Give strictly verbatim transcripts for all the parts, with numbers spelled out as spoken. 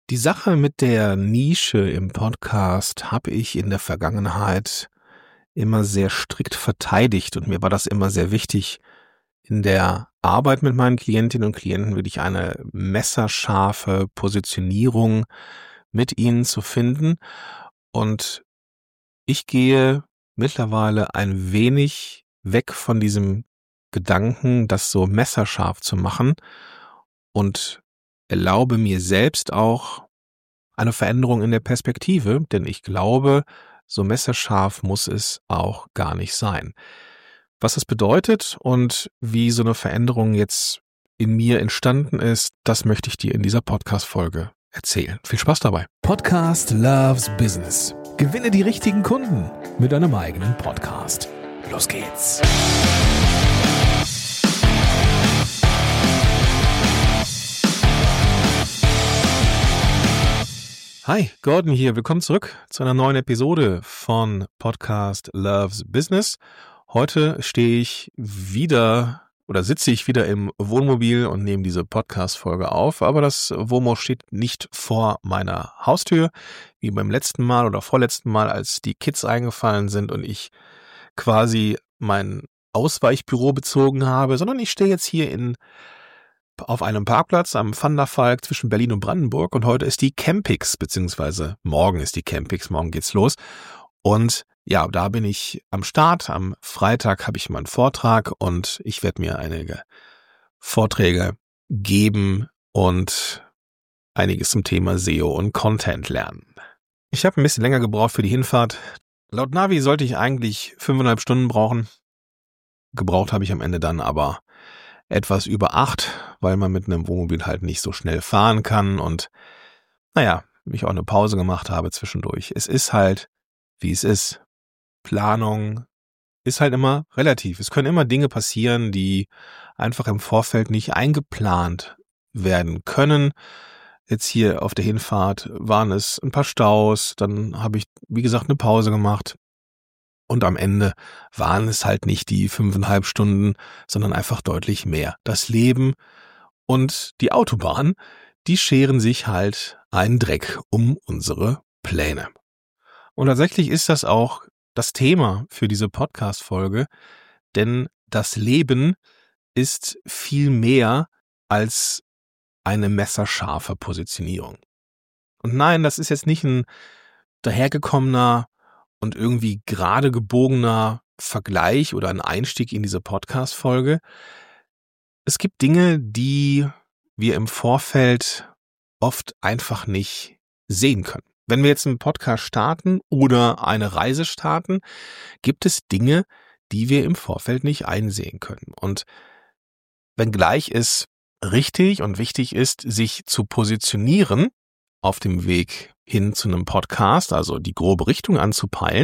Die Sache mit der Nische im Podcast habe ich in der Vergangenheit immer sehr strikt verteidigt und mir war das immer sehr wichtig, in der Arbeit mit meinen Klientinnen und Klienten wirklich eine messerscharfe Positionierung mit ihnen zu finden. Und ich gehe mittlerweile ein wenig weg von diesem Gedanken, das so messerscharf zu machen und erlaube mir selbst auch eine Veränderung in der Perspektive, denn ich glaube, so messerscharf muss es auch gar nicht sein. Was das bedeutet und wie so eine Veränderung jetzt in mir entstanden ist, das möchte ich dir in dieser Podcast-Folge erzählen. Viel Spaß dabei. Podcast Loves Business. Gewinne die richtigen Kunden mit deinem eigenen Podcast. Los geht's. Hi, Gordon hier. Willkommen zurück zu einer neuen Episode von Podcast Loves Business. Heute stehe ich wieder oder sitze ich wieder im Wohnmobil und nehme diese Podcast-Folge auf, aber das Wohnmobil steht nicht vor meiner Haustür, wie beim letzten Mal oder vorletzten Mal, als die Kids eingefallen sind und ich quasi mein Ausweichbüro bezogen habe, sondern ich stehe jetzt hier in auf einem Parkplatz am Vandervalk zwischen Berlin und Brandenburg und heute ist die Campix, beziehungsweise morgen ist die Campix, morgen geht's los. Und ja, da bin ich am Start. Am Freitag habe ich meinen Vortrag und ich werde mir einige Vorträge geben und einiges zum Thema S E O und Content lernen. Ich habe ein bisschen länger gebraucht für die Hinfahrt. Laut Navi sollte ich eigentlich fünfeinhalb Stunden brauchen. Gebraucht habe ich am Ende dann aber etwas über acht, weil man mit einem Wohnmobil halt nicht so schnell fahren kann und naja, ich auch eine Pause gemacht habe zwischendurch. Es ist halt, wie es ist. Planung ist halt immer relativ. Es können immer Dinge passieren, die einfach im Vorfeld nicht eingeplant werden können. Jetzt hier auf der Hinfahrt waren es ein paar Staus, dann habe ich, wie gesagt, eine Pause gemacht. Und am Ende waren es halt nicht die fünfeinhalb Stunden, sondern einfach deutlich mehr. Das Leben und die Autobahn, die scheren sich halt einen Dreck um unsere Pläne. Und tatsächlich ist das auch das Thema für diese Podcast-Folge, denn das Leben ist viel mehr als eine messerscharfe Positionierung. Und nein, das ist jetzt nicht ein dahergekommener und irgendwie gerade gebogener Vergleich oder ein Einstieg in diese Podcast-Folge. Es gibt Dinge, die wir im Vorfeld oft einfach nicht sehen können. Wenn wir jetzt einen Podcast starten oder eine Reise starten, gibt es Dinge, die wir im Vorfeld nicht einsehen können. Und wenngleich es richtig und wichtig ist, sich zu positionieren auf dem Weg hin zu einem Podcast, also die grobe Richtung anzupeilen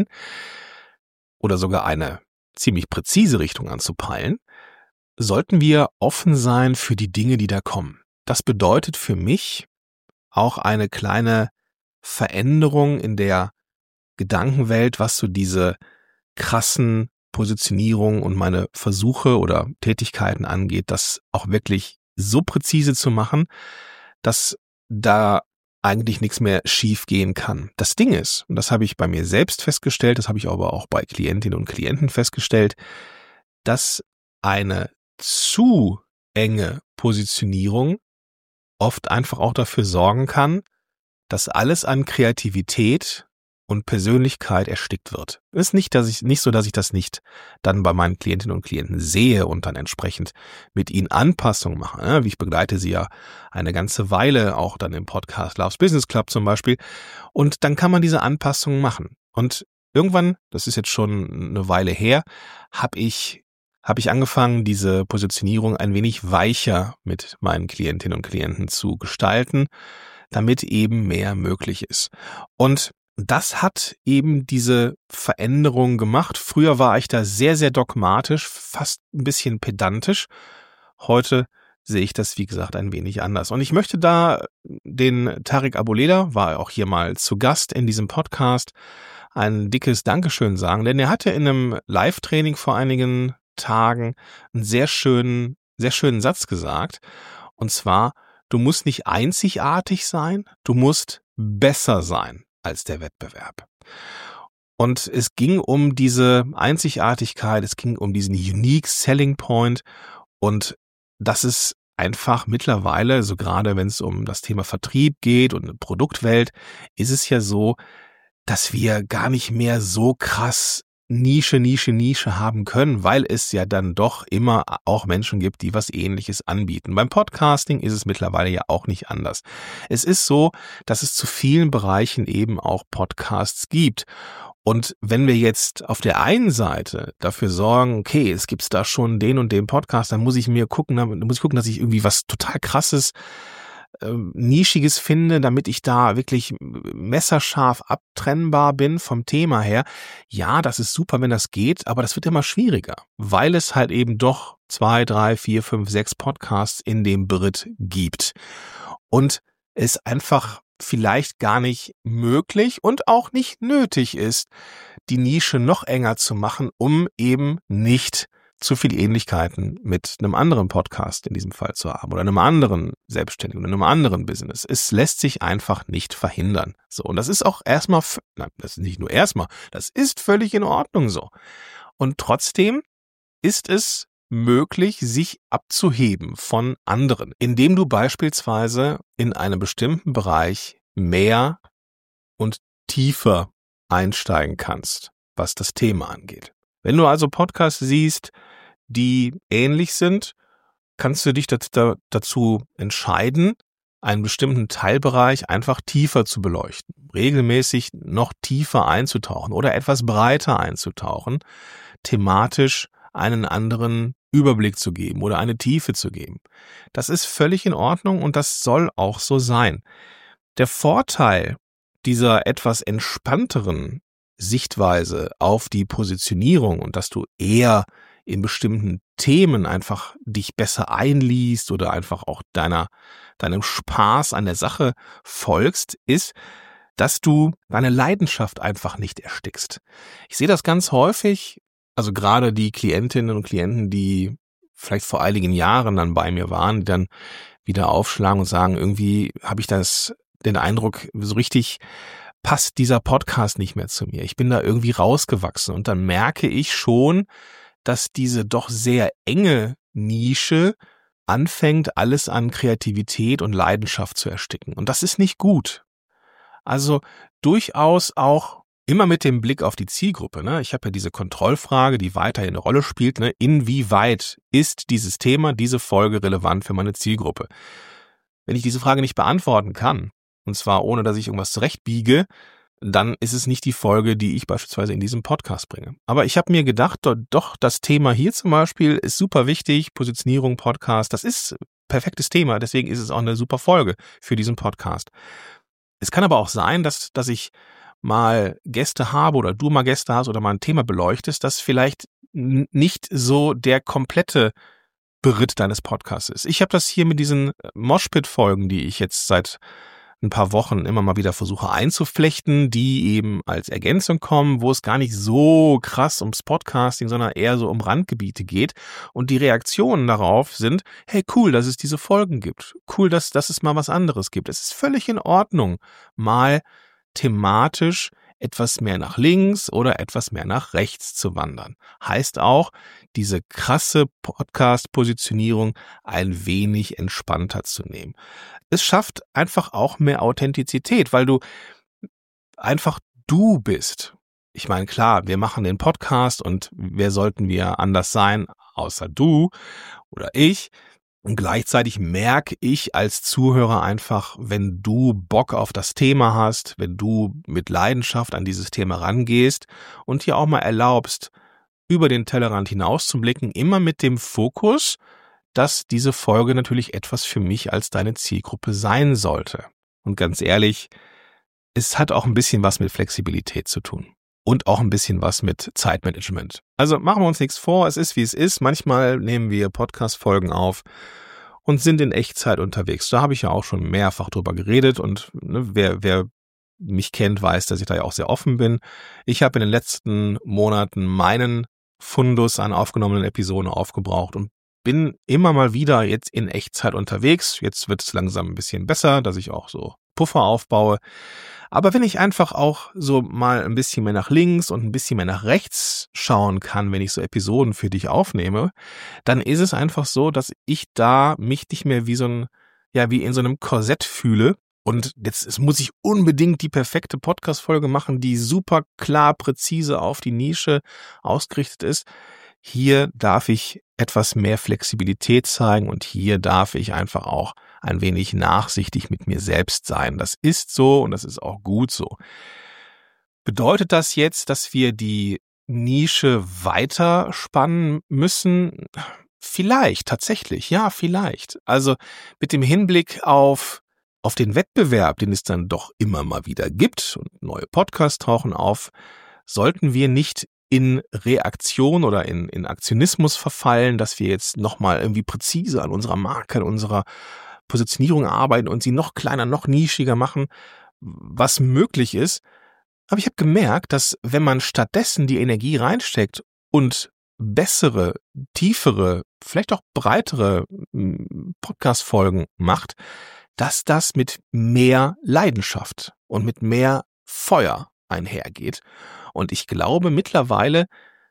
oder sogar eine ziemlich präzise Richtung anzupeilen, sollten wir offen sein für die Dinge, die da kommen. Das bedeutet für mich auch eine kleine Veränderung in der Gedankenwelt, was so diese krassen Positionierungen und meine Versuche oder Tätigkeiten angeht, das auch wirklich so präzise zu machen, dass da eigentlich nichts mehr schief gehen kann. Das Ding ist, und das habe ich bei mir selbst festgestellt, das habe ich aber auch bei Klientinnen und Klienten festgestellt, dass eine zu enge Positionierung oft einfach auch dafür sorgen kann, dass alles an Kreativität und Persönlichkeit erstickt wird. Es ist nicht, dass ich, nicht so, dass ich das nicht dann bei meinen Klientinnen und Klienten sehe und dann entsprechend mit ihnen Anpassungen mache. Wie ich begleite sie ja eine ganze Weile, auch dann im Podcast Loves Business Club zum Beispiel. Und dann kann man diese Anpassungen machen. Und irgendwann, das ist jetzt schon eine Weile her, habe ich habe ich angefangen, diese Positionierung ein wenig weicher mit meinen Klientinnen und Klienten zu gestalten, damit eben mehr möglich ist. Und das hat eben diese Veränderung gemacht. Früher war ich da sehr, sehr dogmatisch, fast ein bisschen pedantisch. Heute sehe ich das, wie gesagt, ein wenig anders. Und ich möchte da den Tarek Abuleda, war auch hier mal zu Gast in diesem Podcast, ein dickes Dankeschön sagen, denn er hatte in einem Live-Training vor einigen Tagen einen sehr schönen, sehr schönen Satz gesagt. Und zwar, du musst nicht einzigartig sein, du musst besser sein als der Wettbewerb. Und es ging um diese Einzigartigkeit, es ging um diesen Unique Selling Point und das ist einfach mittlerweile, so gerade wenn es um das Thema Vertrieb geht und eine Produktwelt, ist es ja so, dass wir gar nicht mehr so krass Nische, Nische, Nische haben können, weil es ja dann doch immer auch Menschen gibt, die was Ähnliches anbieten. Beim Podcasting ist es mittlerweile ja auch nicht anders. Es ist so, dass es zu vielen Bereichen eben auch Podcasts gibt. Und wenn wir jetzt auf der einen Seite dafür sorgen, okay, es gibt da schon den und den Podcast, dann muss ich mir gucken, dann muss ich gucken, dass ich irgendwie was total krasses, ähm, Nischiges finde, damit ich da wirklich messerscharf abtrennbar bin vom Thema her. Ja, das ist super, wenn das geht, aber das wird immer schwieriger, weil es halt eben doch zwei, drei, vier, fünf, sechs Podcasts in dem Beritt gibt. Und es einfach vielleicht gar nicht möglich und auch nicht nötig ist, die Nische noch enger zu machen, um eben nicht zu viel Ähnlichkeiten mit einem anderen Podcast in diesem Fall zu haben oder einem anderen Selbstständigen oder einem anderen Business. Es lässt sich einfach nicht verhindern. So, und das ist auch erstmal, nein, das ist nicht nur erstmal, das ist völlig in Ordnung so. Und trotzdem ist es möglich, sich abzuheben von anderen, indem du beispielsweise in einem bestimmten Bereich mehr und tiefer einsteigen kannst, was das Thema angeht. Wenn du also Podcasts siehst, die ähnlich sind, kannst du dich dazu entscheiden, einen bestimmten Teilbereich einfach tiefer zu beleuchten, regelmäßig noch tiefer einzutauchen oder etwas breiter einzutauchen, thematisch einen anderen Überblick zu geben oder eine Tiefe zu geben. Das ist völlig in Ordnung und das soll auch so sein. Der Vorteil dieser etwas entspannteren Sichtweise auf die Positionierung und dass du eher in bestimmten Themen einfach dich besser einliest oder einfach auch deiner, deinem Spaß an der Sache folgst, ist, dass du deine Leidenschaft einfach nicht erstickst. Ich sehe das ganz häufig, also gerade die Klientinnen und Klienten, die vielleicht vor einigen Jahren dann bei mir waren, die dann wieder aufschlagen und sagen, irgendwie habe ich das, den Eindruck, so richtig passt dieser Podcast nicht mehr zu mir. Ich bin da irgendwie rausgewachsen und dann merke ich schon, dass diese doch sehr enge Nische anfängt, alles an Kreativität und Leidenschaft zu ersticken. Und das ist nicht gut. Also durchaus auch immer mit dem Blick auf die Zielgruppe. Ne? Ich habe ja diese Kontrollfrage, die weiterhin eine Rolle spielt. Ne? Inwieweit ist dieses Thema, diese Folge relevant für meine Zielgruppe? Wenn ich diese Frage nicht beantworten kann, und zwar ohne, dass ich irgendwas zurechtbiege, dann ist es nicht die Folge, die ich beispielsweise in diesem Podcast bringe. Aber ich habe mir gedacht, doch, das Thema hier zum Beispiel ist super wichtig, Positionierung, Podcast, das ist perfektes Thema, deswegen ist es auch eine super Folge für diesen Podcast. Es kann aber auch sein, dass, dass ich mal Gäste habe oder du mal Gäste hast oder mal ein Thema beleuchtest, das vielleicht nicht so der komplette Beritt deines Podcasts ist. Ich habe das hier mit diesen Moshpit-Folgen, die ich jetzt seit ein paar Wochen immer mal wieder versuche einzuflechten, die eben als Ergänzung kommen, wo es gar nicht so krass ums Podcasting, sondern eher so um Randgebiete geht. Und die Reaktionen darauf sind, hey, cool, dass es diese Folgen gibt. Cool, dass, dass es mal was anderes gibt. Es ist völlig in Ordnung, mal thematisch etwas mehr nach links oder etwas mehr nach rechts zu wandern. Heißt auch, diese krasse Podcast-Positionierung ein wenig entspannter zu nehmen. Es schafft einfach auch mehr Authentizität, weil du einfach du bist. Ich meine, klar, wir machen den Podcast und wer sollten wir anders sein, außer du oder ich. Und gleichzeitig merke ich als Zuhörer einfach, wenn du Bock auf das Thema hast, wenn du mit Leidenschaft an dieses Thema rangehst und dir auch mal erlaubst, über den Tellerrand hinauszublicken, immer mit dem Fokus, dass diese Folge natürlich etwas für mich als deine Zielgruppe sein sollte. Und ganz ehrlich, es hat auch ein bisschen was mit Flexibilität zu tun. Und auch ein bisschen was mit Zeitmanagement. Also machen wir uns nichts vor, es ist wie es ist. Manchmal nehmen wir Podcast-Folgen auf und sind in Echtzeit unterwegs. Da habe ich ja auch schon mehrfach drüber geredet und ne, wer, wer mich kennt, weiß, dass ich da ja auch sehr offen bin. Ich habe in den letzten Monaten meinen Fundus an aufgenommenen Episoden aufgebraucht und bin immer mal wieder jetzt in Echtzeit unterwegs. Jetzt wird es langsam ein bisschen besser, dass ich auch so Puffer aufbaue. Aber wenn ich einfach auch so mal ein bisschen mehr nach links und ein bisschen mehr nach rechts schauen kann, wenn ich so Episoden für dich aufnehme, dann ist es einfach so, dass ich da mich nicht mehr wie so ein, ja, wie in so einem Korsett fühle. Und jetzt es muss ich unbedingt die perfekte Podcast-Folge machen, die super klar, präzise auf die Nische ausgerichtet ist. Hier darf ich etwas mehr Flexibilität zeigen und hier darf ich einfach auch ein wenig nachsichtig mit mir selbst sein. Das ist so und das ist auch gut so. Bedeutet das jetzt, dass wir die Nische weiter spannen müssen? Vielleicht, tatsächlich, ja, vielleicht. Also mit dem Hinblick auf, auf den Wettbewerb, den es dann doch immer mal wieder gibt und neue Podcasts tauchen auf, sollten wir nicht in Reaktion oder in, in Aktionismus verfallen, dass wir jetzt nochmal irgendwie präzise an unserer Marke, an unserer Positionierung arbeiten und sie noch kleiner, noch nischiger machen, was möglich ist. Aber ich habe gemerkt, dass wenn man stattdessen die Energie reinsteckt und bessere, tiefere, vielleicht auch breitere Podcast-Folgen macht, dass das mit mehr Leidenschaft und mit mehr Feuer einhergeht. Und ich glaube mittlerweile,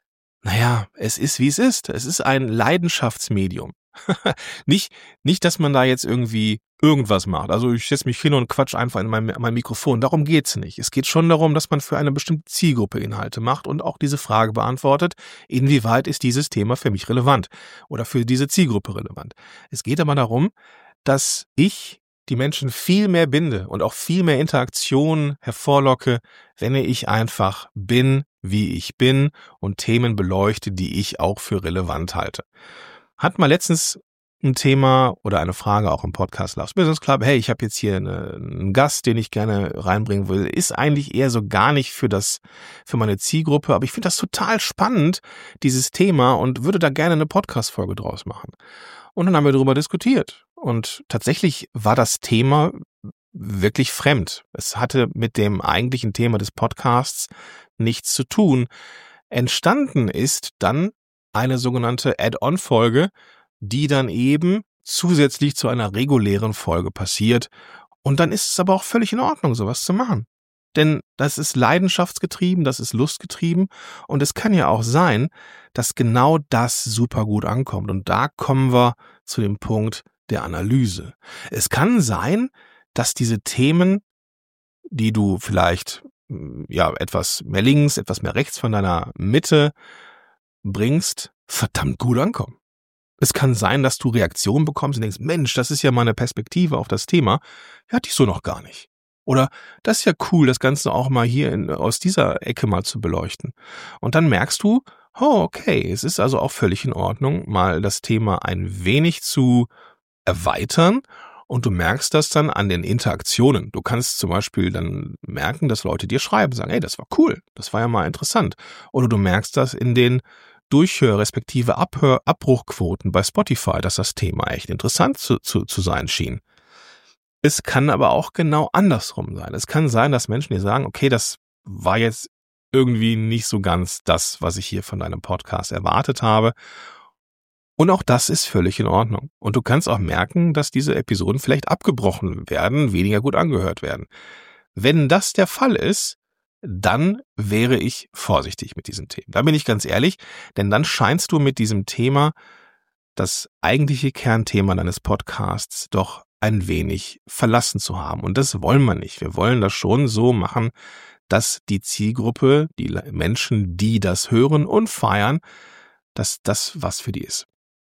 naja, es ist wie es ist. Es ist ein Leidenschaftsmedium. nicht, nicht, dass man da jetzt irgendwie irgendwas macht. Also ich setze mich hin und quatsch einfach in mein, mein Mikrofon. Darum geht's nicht. Es geht schon darum, dass man für eine bestimmte Zielgruppe Inhalte macht und auch diese Frage beantwortet, inwieweit ist dieses Thema für mich relevant oder für diese Zielgruppe relevant. Es geht aber darum, dass ich die Menschen viel mehr binde und auch viel mehr Interaktion hervorlocke, wenn ich einfach bin, wie ich bin und Themen beleuchte, die ich auch für relevant halte. Hat mal letztens ein Thema oder eine Frage auch im Podcast Loves Business Club, hey, ich habe jetzt hier eine, einen Gast, den ich gerne reinbringen will, ist eigentlich eher so gar nicht für das, für meine Zielgruppe, aber ich finde das total spannend, dieses Thema, und würde da gerne eine Podcast-Folge draus machen. Und dann haben wir darüber diskutiert. Und tatsächlich war das Thema wirklich fremd. Es hatte mit dem eigentlichen Thema des Podcasts nichts zu tun. Entstanden ist dann eine sogenannte Add-on-Folge, die dann eben zusätzlich zu einer regulären Folge passiert. Und dann ist es aber auch völlig in Ordnung, sowas zu machen. Denn das ist leidenschaftsgetrieben, das ist lustgetrieben, und es kann ja auch sein, dass genau das super gut ankommt. Und da kommen wir zu dem Punkt der Analyse. Es kann sein, dass diese Themen, die du vielleicht ja etwas mehr links, etwas mehr rechts von deiner Mitte bringst, verdammt gut ankommen. Es kann sein, dass du Reaktionen bekommst und denkst, Mensch, das ist ja mal eine Perspektive auf das Thema, die hatte ich so noch gar nicht. Oder das ist ja cool, das Ganze auch mal hier in, aus dieser Ecke mal zu beleuchten. Und dann merkst du, oh, okay, es ist also auch völlig in Ordnung, mal das Thema ein wenig zu erweitern, und du merkst das dann an den Interaktionen. Du kannst zum Beispiel dann merken, dass Leute dir schreiben, sagen, hey, das war cool, das war ja mal interessant. Oder du merkst das in den Durchhör- respektive Abhör- Abbruchquoten bei Spotify, dass das Thema echt interessant zu, zu, zu sein schien. Es kann aber auch genau andersrum sein. Es kann sein, dass Menschen dir sagen, okay, das war jetzt irgendwie nicht so ganz das, was ich hier von deinem Podcast erwartet habe. Und auch das ist völlig in Ordnung. Und du kannst auch merken, dass diese Episoden vielleicht abgebrochen werden, weniger gut angehört werden. Wenn das der Fall ist, dann wäre ich vorsichtig mit diesen Themen. Da bin ich ganz ehrlich, denn dann scheinst du mit diesem Thema, das eigentliche Kernthema deines Podcasts, doch ein wenig verlassen zu haben. Und das wollen wir nicht. Wir wollen das schon so machen, dass die Zielgruppe, die Menschen, die das hören und feiern, dass das was für die ist.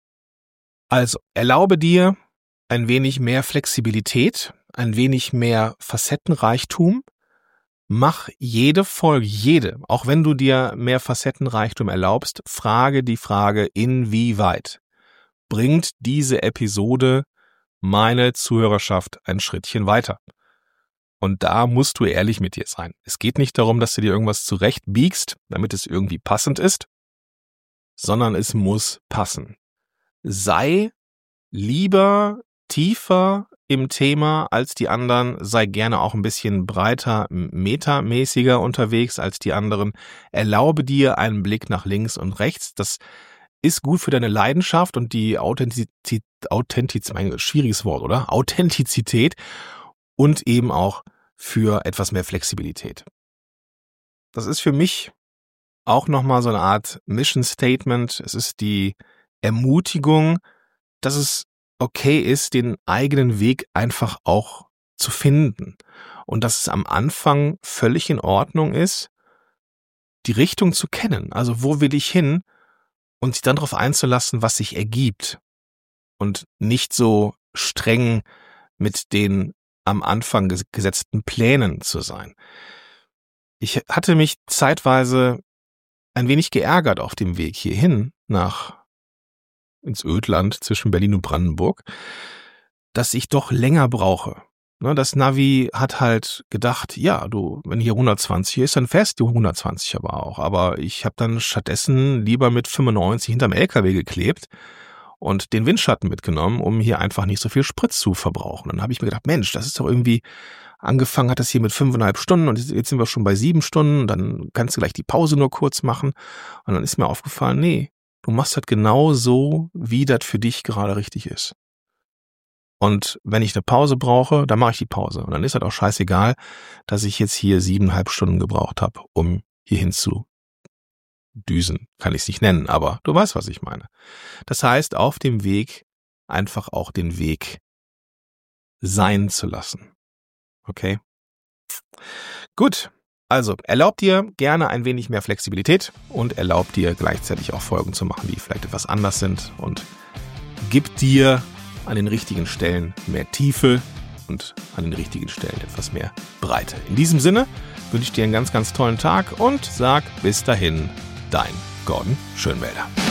Also, erlaube dir ein wenig mehr Flexibilität, ein wenig mehr Facettenreichtum. Mach jede Folge, jede, auch wenn du dir mehr Facettenreichtum erlaubst, frage die Frage, inwieweit bringt diese Episode meine Zuhörerschaft ein Schrittchen weiter? Und da musst du ehrlich mit dir sein. Es geht nicht darum, dass du dir irgendwas zurechtbiegst, damit es irgendwie passend ist, sondern es muss passen. Sei lieber tiefer im Thema als die anderen, sei gerne auch ein bisschen breiter, metamäßiger unterwegs als die anderen. Erlaube dir einen Blick nach links und rechts. Das ist gut für deine Leidenschaft und die Authentizität, Authentizität, mein schwieriges Wort, oder? Authentizität und eben auch für etwas mehr Flexibilität. Das ist für mich auch nochmal so eine Art Mission Statement. Es ist die Ermutigung, dass es okay ist, den eigenen Weg einfach auch zu finden. Und dass es am Anfang völlig in Ordnung ist, die Richtung zu kennen. Also wo will ich hin? Und sich dann darauf einzulassen, was sich ergibt. Und nicht so streng mit den am Anfang gesetzten Plänen zu sein. Ich hatte mich zeitweise ein wenig geärgert auf dem Weg hierhin nach ins Ödland zwischen Berlin und Brandenburg, dass ich doch länger brauche. Das Navi hat halt gedacht, ja, du, wenn hier hundertzwanzig ist, dann fährst du hundertzwanzig aber auch. Aber ich habe dann stattdessen lieber mit fünfundneunzig hinterm L K W geklebt und den Windschatten mitgenommen, um hier einfach nicht so viel Sprit zu verbrauchen. Dann habe ich mir gedacht, Mensch, das ist doch irgendwie, angefangen hat das hier mit fünfeinhalb Stunden und jetzt sind wir schon bei sieben Stunden, dann kannst du gleich die Pause nur kurz machen. Und dann ist mir aufgefallen, nee, du machst das genau so, wie das für dich gerade richtig ist. Und wenn ich eine Pause brauche, dann mache ich die Pause. Und dann ist das auch scheißegal, dass ich jetzt hier siebeneinhalb Stunden gebraucht habe, um hierhin zu düsen. Kann ich es nicht nennen, aber du weißt, was ich meine. Das heißt, auf dem Weg einfach auch den Weg sein zu lassen. Okay? Gut. Also, erlaubt dir gerne ein wenig mehr Flexibilität und erlaubt dir gleichzeitig auch Folgen zu machen, die vielleicht etwas anders sind und gib dir an den richtigen Stellen mehr Tiefe und an den richtigen Stellen etwas mehr Breite. In diesem Sinne wünsche ich dir einen ganz, ganz tollen Tag und sag bis dahin, dein Gordon Schönwälder.